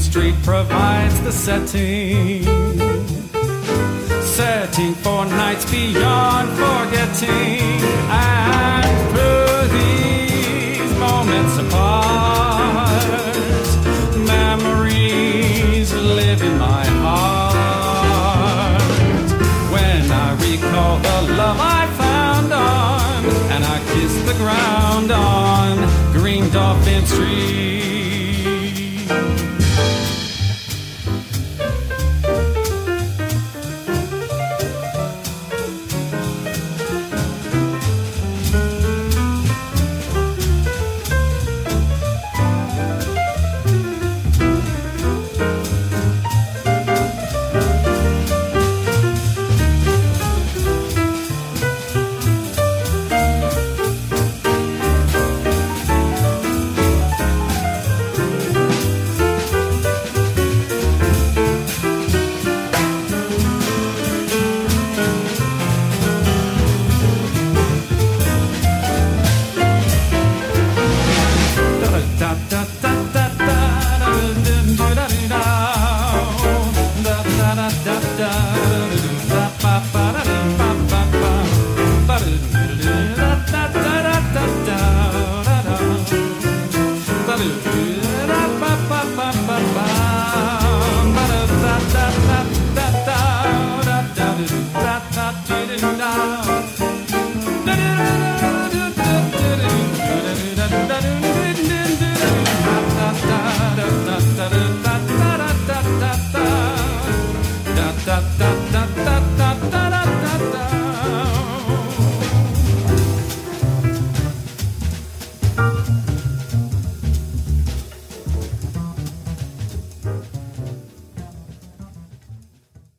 Street provides the setting. Setting for nights beyond forgetting. And through these moments apart, memories live in my heart. When I recall the love I found on, and I kiss the ground on Green Dolphin Street.